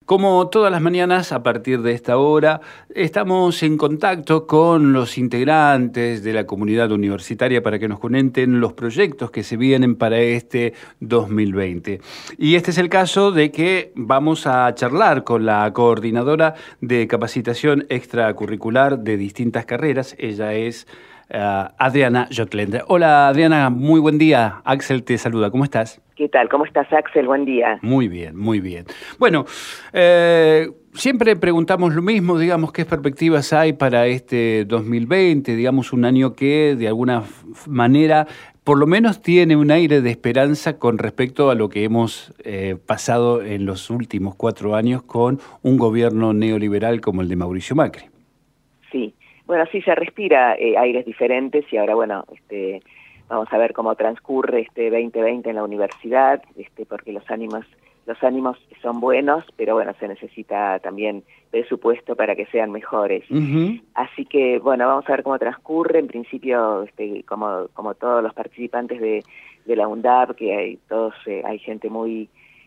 Como todas las mañanas, a partir de esta hora, estamos en contacto con los integrantes de la comunidad universitaria para que nos comenten los proyectos que se vienen para este 2020. Y este es el caso de que vamos a charlar con la coordinadora de capacitación extracurricular de distintas carreras. Ella es Adriana Jotlender. Hola Adriana, muy buen día. Axel te saluda, ¿cómo estás? ¿Qué tal? ¿Cómo estás, Axel? Buen día. Muy bien, muy bien. Bueno, siempre preguntamos lo mismo, digamos, ¿qué perspectivas hay para este 2020? Digamos, un año que de alguna manera por lo menos tiene un aire de esperanza con respecto a lo que hemos pasado en los últimos 4 años con un gobierno neoliberal como el de Mauricio Macri. Sí, bueno, sí se respira aires diferentes y ahora, bueno, vamos a ver cómo transcurre este 2020 en la universidad, porque los ánimos son buenos, pero bueno, se necesita también presupuesto para que sean mejores. Uh-huh. Así que, bueno, vamos a ver cómo transcurre. En principio, como todos los participantes de la UNDAB, que hay gente muy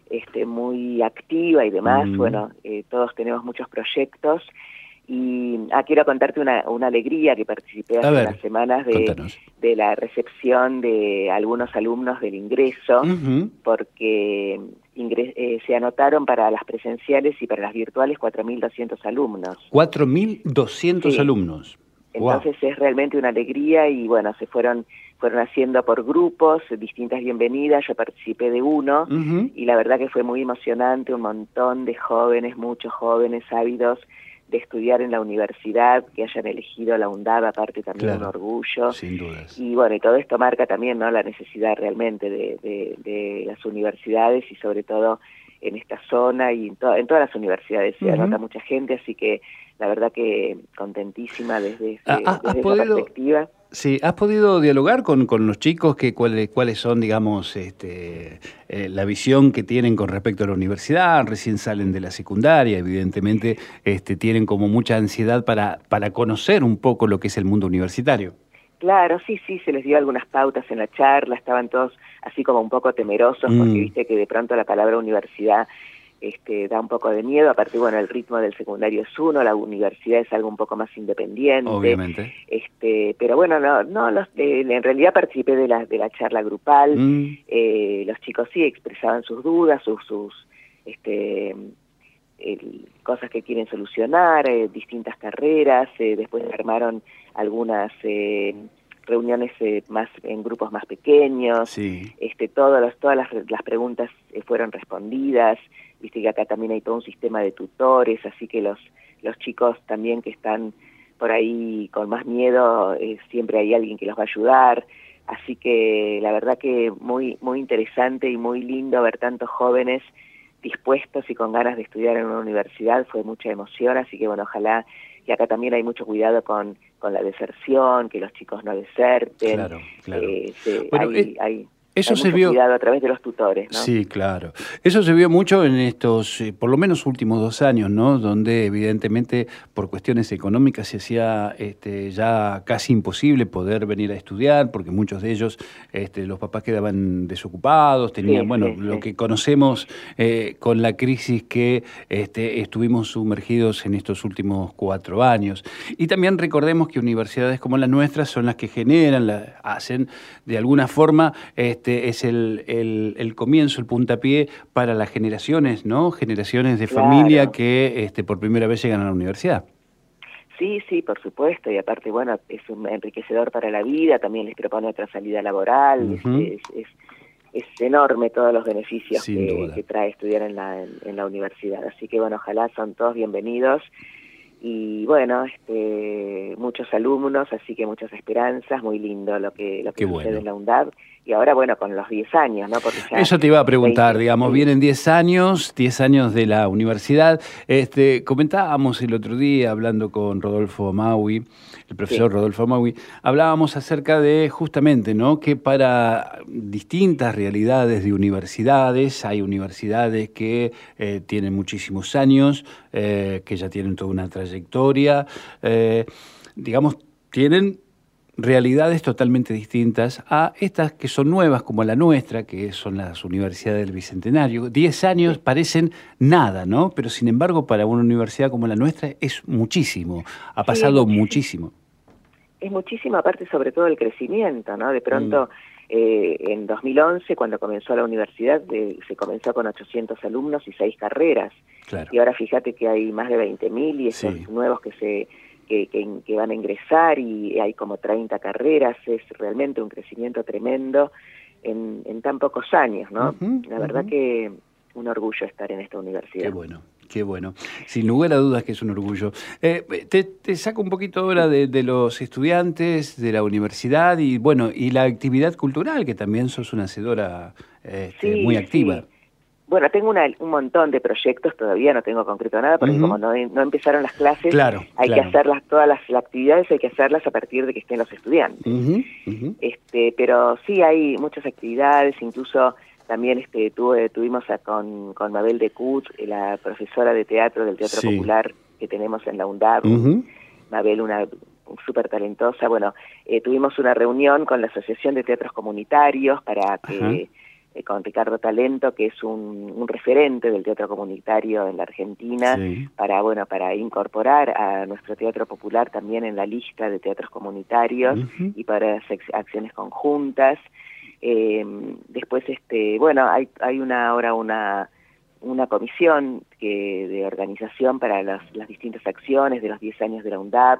activa y demás, Uh-huh. bueno, todos tenemos muchos proyectos. Y quiero contarte una alegría que participé hace unas semanas de la recepción de algunos alumnos del ingreso, uh-huh. porque se anotaron para las presenciales y para las virtuales 4.200 alumnos. 4.200 sí. Alumnos. Entonces Es realmente una alegría y bueno, fueron haciendo por grupos distintas bienvenidas. Yo participé de uno Uh-huh. y la verdad que fue muy emocionante, un montón de jóvenes, muchos jóvenes ávidos de estudiar en la universidad, que hayan elegido la UNDAB, aparte también Claro, un orgullo. sin dudas. Y bueno, y todo esto marca también, ¿no?, la necesidad realmente de las universidades y sobre todo en esta zona y en todas las universidades se anota mucha gente, así que la verdad que contentísima desde esa perspectiva. Sí, ¿has podido dialogar con los chicos cuáles son, digamos, la visión que tienen con respecto a la universidad? Recién salen de la secundaria, evidentemente tienen como mucha ansiedad para conocer un poco lo que es el mundo universitario. Claro, sí, se les dio algunas pautas en la charla, estaban todos así como un poco temerosos, porque viste que de pronto la palabra universidad da un poco de miedo. Aparte, bueno, el ritmo del secundario es uno, la universidad es algo un poco más independiente. Obviamente. Pero bueno, en realidad participé de la charla grupal. Los chicos sí expresaban sus dudas, sus cosas que quieren solucionar, distintas carreras. Después armaron algunas reuniones más en grupos más pequeños. Sí. Todas las preguntas fueron respondidas. Viste que acá también hay todo un sistema de tutores, así que los chicos también que están por ahí con más miedo, siempre hay alguien que los va a ayudar. Así que la verdad que muy muy interesante y muy lindo ver tantos jóvenes dispuestos y con ganas de estudiar en una universidad. Fue mucha emoción, así que bueno, ojalá. Y acá también hay mucho cuidado con la deserción, que los chicos no deserten. Claro. Bueno, hay mucho cuidado a través de los tutores, ¿no? Sí, claro. Eso se vio mucho en estos, por lo menos últimos 2 años, ¿no? Donde evidentemente por cuestiones económicas se hacía ya casi imposible poder venir a estudiar, porque muchos de ellos, los papás quedaban desocupados, tenían, lo que conocemos con la crisis que estuvimos sumergidos en estos últimos 4 años. Y también recordemos que universidades como las nuestras son las que generan, hacen de alguna forma es el comienzo, el puntapié para las generaciones, ¿no? Generaciones de familia que por primera vez llegan a la universidad. Sí, por supuesto, y aparte, bueno, es un enriquecedor para la vida, también les propone otra salida laboral. Es enorme todos los beneficios que trae estudiar en la universidad, así que bueno, ojalá son todos bienvenidos. Y bueno, muchos alumnos, así que muchas esperanzas, muy lindo lo que sucede en la UNDAB. Y ahora, bueno, con los 10 años, ¿no? Porque ya eso te iba a preguntar, 20, digamos, vienen 10 años de la universidad. Comentábamos el otro día, hablando con Rodolfo Maui, el profesor Rodolfo Maui, hablábamos acerca de justamente, ¿no?, que para distintas realidades de universidades, hay universidades que tienen muchísimos años, que ya tienen toda una trayectoria, digamos, tienen realidades totalmente distintas a estas que son nuevas, como la nuestra, que son las universidades del Bicentenario. 10 años parecen nada, ¿no? Pero sin embargo, para una universidad como la nuestra es muchísimo. Ha pasado muchísimo. Es muchísimo, aparte sobre todo el crecimiento, ¿no? De pronto, en 2011, cuando comenzó la universidad, se comenzó con 800 alumnos y 6 carreras. Claro. Y ahora fíjate que hay más de 20.000 y esos nuevos que van a ingresar, y hay como 30 carreras. Es realmente un crecimiento tremendo en tan pocos años, ¿no? La verdad que un orgullo estar en esta universidad. Qué bueno. Qué bueno. Sin lugar a dudas que es un orgullo. Te saco un poquito ahora de los estudiantes, de la universidad y bueno, y la actividad cultural, que también sos una hacedora muy activa. Sí. Bueno, tengo un montón de proyectos, todavía no tengo concreto nada, porque como no empezaron las clases, hay que hacerlas, todas las actividades hay que hacerlas a partir de que estén los estudiantes. Pero sí hay muchas actividades, incluso también tuvimos con Mabel de Cut, la profesora de teatro del Teatro Popular que tenemos en la UNDAB. Mabel, una súper talentosa. Bueno, tuvimos una reunión con la Asociación de Teatros Comunitarios para que con Ricardo Talento, que es un referente del teatro comunitario en la Argentina, para incorporar a nuestro teatro popular también en la lista de teatros comunitarios y para hacer acciones conjuntas. Después, hay ahora una comisión de organización para las distintas acciones de los 10 años de la UNDAB,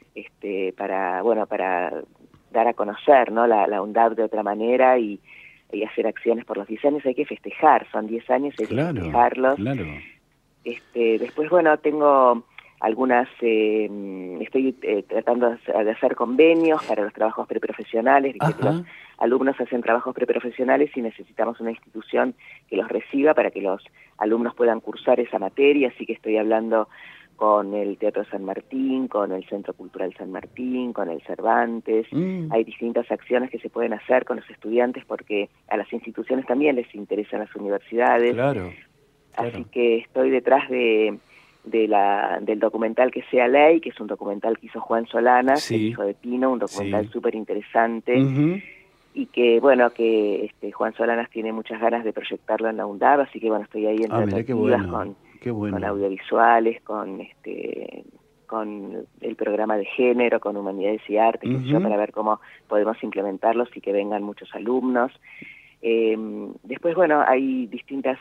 para dar a conocer, ¿no?, la UNDAB de otra manera y hacer acciones por los 10 años. Hay que festejar, son 10 años, hay que festejarlos. Claro. Después, tengo algunas, estoy tratando de hacer convenios para los trabajos preprofesionales. Viste que los alumnos hacen trabajos preprofesionales y necesitamos una institución que los reciba para que los alumnos puedan cursar esa materia, así que estoy hablando con el Teatro San Martín, con el Centro Cultural San Martín, con el Cervantes. Hay distintas acciones que se pueden hacer con los estudiantes porque a las instituciones también les interesan las universidades. Claro. Así que estoy detrás del documental Que Sea Ley, que es un documental que hizo Juan Solanas, el hijo de Pino, un documental súper interesante, y que Juan Solanas tiene muchas ganas de proyectarlo en la UNDAB, así que estoy ahí en tratativas con audiovisuales, con el programa de género, con Humanidades y Arte, para ver cómo podemos implementarlos y que vengan muchos alumnos. Después, hay distintas...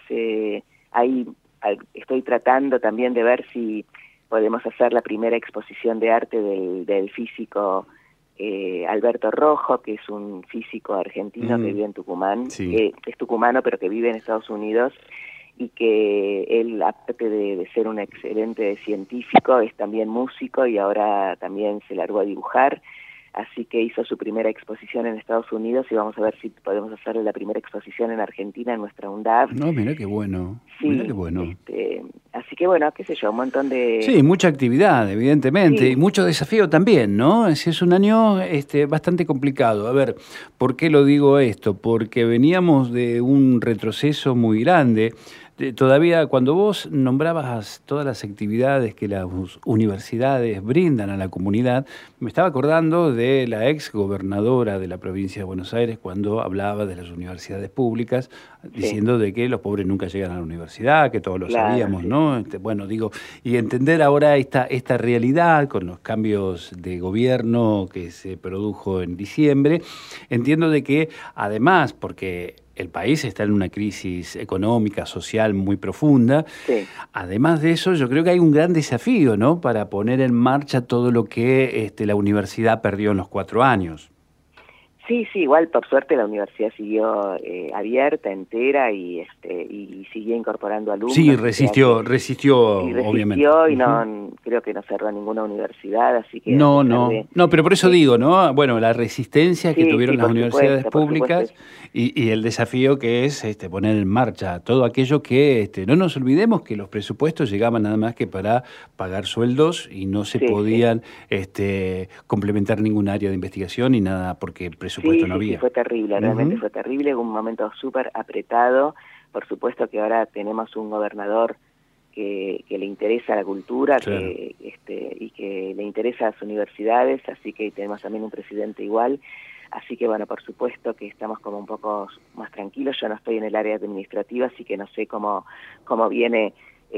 estoy tratando también de ver si podemos hacer la primera exposición de arte del físico Alberto Rojo, que es un físico argentino que vive en Tucumán, es tucumano pero que vive en Estados Unidos, y que él, aparte de ser un excelente científico, es también músico y ahora también se largó a dibujar. Así que hizo su primera exposición en Estados Unidos y vamos a ver si podemos hacerle la primera exposición en Argentina, en nuestra UNDAB. No, mira qué bueno. Sí, mira qué bueno. Así que qué sé yo, un montón de... Sí, mucha actividad, evidentemente, y mucho desafío también, ¿no? Es un año bastante complicado. A ver, ¿por qué lo digo esto? Porque veníamos de un retroceso muy grande. Todavía cuando vos nombrabas todas las actividades que las universidades brindan a la comunidad, me estaba acordando de la ex gobernadora de la provincia de Buenos Aires cuando hablaba de las universidades públicas, diciendo de que los pobres nunca llegan a la universidad, que todos lo sabíamos, ¿no? Y entender ahora esta realidad con los cambios de gobierno que se produjo en diciembre, entiendo de que además, porque el país está en una crisis económica, social muy profunda. Además de eso, yo creo que hay un gran desafío, ¿no?, para poner en marcha todo lo que la universidad perdió en los 4 años. Sí, igual por suerte la universidad siguió abierta, entera y siguió incorporando alumnos. Sí, resistió, obviamente. Y no, creo que no cerró ninguna universidad, así que... No, pero por eso digo, ¿no? Bueno, la resistencia que tuvieron las universidades públicas y el desafío que es poner en marcha todo aquello que... no nos olvidemos que los presupuestos llegaban nada más que para pagar sueldos y no se podían complementar ningún área de investigación ni nada porque presupuesto no había. Sí, fue terrible, realmente fue terrible, un momento súper apretado. Por supuesto que ahora tenemos un gobernador que le interesa la cultura, claro. y que le interesa a las universidades, así que tenemos también un presidente igual. Así que bueno, por supuesto que estamos como un poco más tranquilos. Yo no estoy en el área administrativa, así que no sé cómo viene,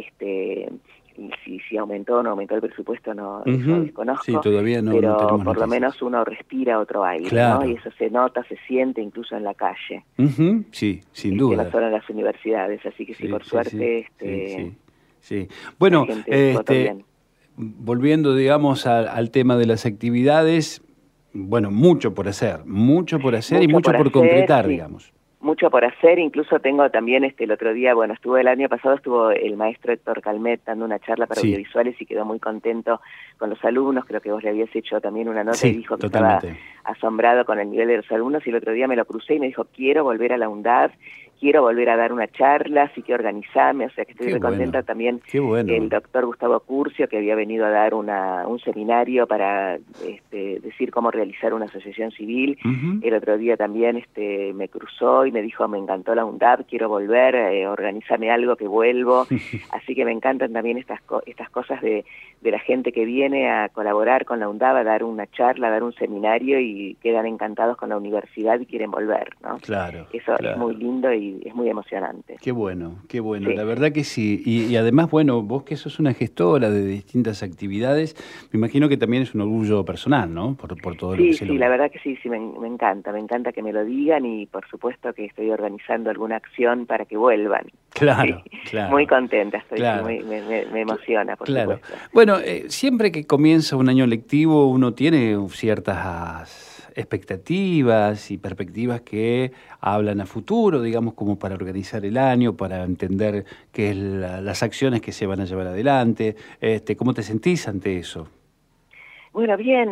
si aumentó o no aumentó el presupuesto, no, eso Sí, desconozco, todavía no pero tenemos por lo noticias. menos uno respira otro aire, ¿no? Y Claro. eso se nota, se siente incluso en la calle, Sí, sin no duda. solo en las universidades, así que sí, Sí, por sí, sí, suerte, sí, sí, sí. la Bueno, gente votó bien. volviendo, digamos, al tema de las actividades, bueno, mucho por hacer y Mucho mucho por por hacer, concretar, sí. digamos. Mucho por hacer, incluso tengo también el otro día, bueno, el año pasado estuvo el maestro Héctor Calmet dando una charla para Sí, audiovisuales y quedó muy contento con los alumnos. Creo que vos le habías hecho también una nota y sí, dijo que estaba totalmente. asombrado con el nivel de los alumnos, y el otro día me lo crucé y me dijo: quiero volver a la UNDAV, quiero volver a dar una charla, así que organizarme. O sea que estoy Qué muy bueno, contenta. También qué el bueno. doctor Gustavo Curcio, que había venido a dar un seminario para decir cómo realizar una asociación civil. Ujú. El otro día también me cruzó y me dijo: me encantó la UNDAV, quiero volver, organízame algo que vuelvo. Así que me encantan también estas cosas de la gente que viene a colaborar con la UNDAV, a dar una charla, a dar un seminario y quedan encantados con la universidad y quieren volver, ¿no? Claro, Eso es muy claro. lindo y es muy emocionante. Qué bueno, qué bueno. Sí, La sí. verdad que sí. Y además, bueno, vos que sos una gestora de distintas actividades, me imagino que también es un orgullo personal, ¿no? Por todo lo que Sí, se sí, la logra. verdad que sí, sí, me encanta que me lo digan, y por supuesto que estoy organizando alguna acción para que vuelvan. Sí, Claro, muy claro, contenta estoy, sí, claro. me emociona, por Claro. supuesto. Bueno, siempre que comienza un año lectivo uno tiene ciertas expectativas y perspectivas que hablan a futuro, digamos, como para organizar el año, para entender qué es las acciones que se van a llevar adelante. ¿Cómo te sentís ante eso? Bueno, bien,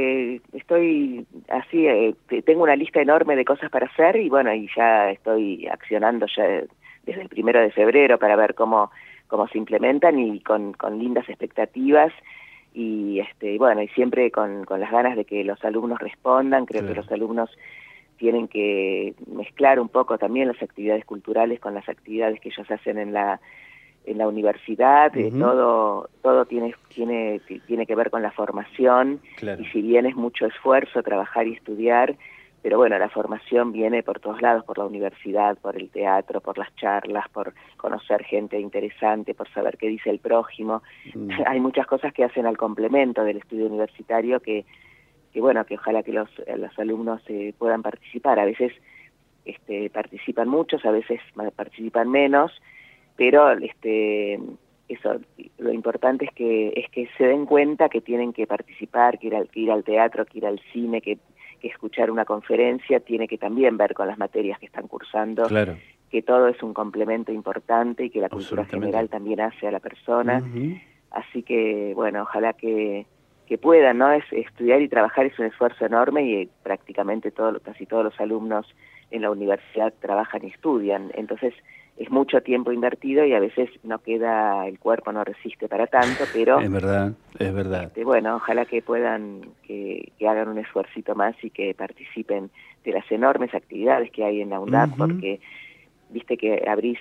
estoy así, tengo una lista enorme de cosas para hacer, y bueno, y ya estoy accionando ya desde el 1 de febrero para ver cómo se implementan, y con lindas expectativas, y bueno, y siempre con las ganas de que los alumnos respondan. Creo que Claro. los alumnos tienen que mezclar un poco también las actividades culturales con las actividades que ellos hacen en la universidad. Ujú. Todo tiene que ver con la formación, y Claro. si bien es mucho esfuerzo trabajar y estudiar, pero bueno, la formación viene por todos lados, por la universidad, por el teatro, por las charlas, por conocer gente interesante, por saber qué dice el prójimo. Mm. Hay muchas cosas que hacen al complemento del estudio universitario que bueno, que ojalá que los alumnos puedan participar. A veces participan muchos, a veces participan menos, pero eso, lo importante es que se den cuenta que tienen que participar, que ir al teatro, que ir al cine, que escuchar una conferencia, tiene que también ver con las materias que están cursando, Claro, que todo es un complemento importante y que la cultura absolutamente. general también hace a la persona. Ujú. Así que, bueno, ojalá que puedan, ¿no? Estudiar y trabajar es un esfuerzo enorme, y prácticamente casi todos los alumnos en la universidad trabajan y estudian. Entonces, es mucho tiempo invertido y a veces no queda, el cuerpo no resiste para tanto, pero Es verdad, es verdad. bueno, ojalá que puedan, que hagan un esfuercito más y que participen de las enormes actividades que hay en la UNDAP, Ujú. porque viste que abrís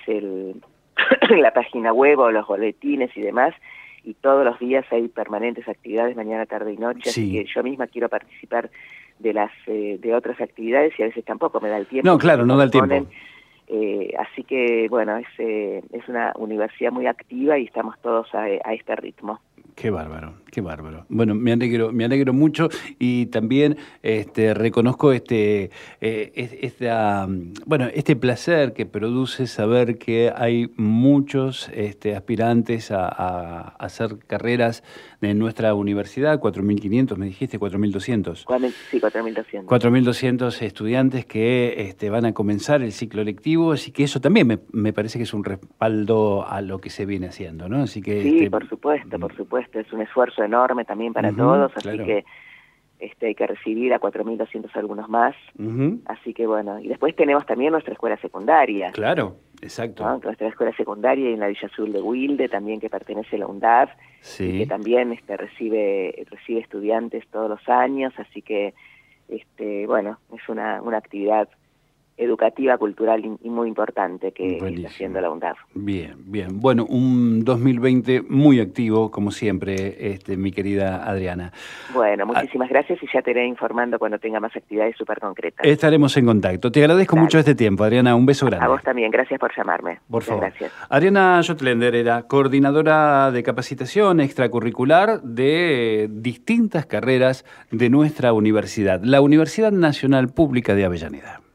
la página web o los boletines y demás, y todos los días hay permanentes actividades, mañana, tarde y noche, así Sí. que yo misma quiero participar de otras actividades, y a veces tampoco me da el tiempo No, ni se claro, no da el posponen. tiempo. Así que bueno, es una universidad muy activa y estamos todos a este ritmo. Qué bárbaro, qué bárbaro. Bueno, me alegro mucho y también reconozco bueno, este placer que produce saber que hay muchos aspirantes a hacer carreras en nuestra universidad, 4.500, me dijiste, 4.200. Sí, 4.200. 4.200 estudiantes que van a comenzar el ciclo lectivo, así que eso también me parece que es un respaldo a lo que se viene haciendo, ¿no? Así que Sí, por supuesto, es un esfuerzo enorme también para ujú, todos, así claro. que hay que recibir a 4.200 alumnos más, Ujú, así que bueno, y después tenemos también nuestra escuela secundaria, claro, ¿no? exacto. Nuestra escuela secundaria en la Villa Azul de Wilde, también, que pertenece a la UNDAV, y que Sí. también recibe estudiantes todos los años, así que bueno, es una actividad educativa, cultural y muy importante que Buenísimo. está haciendo la UNDAF. Bien, bien. Bueno, un 2020 muy activo, como siempre, mi querida Adriana. Bueno, muchísimas gracias y ya te iré informando cuando tenga más actividades súper concretas. Estaremos en contacto. Te agradezco mucho este tiempo, Adriana. Un beso grande. A vos también, gracias por llamarme. Por favor. Gracias. Adriana Jotlender era coordinadora de capacitación extracurricular de distintas carreras de nuestra universidad, la Universidad Nacional Pública de Avellaneda.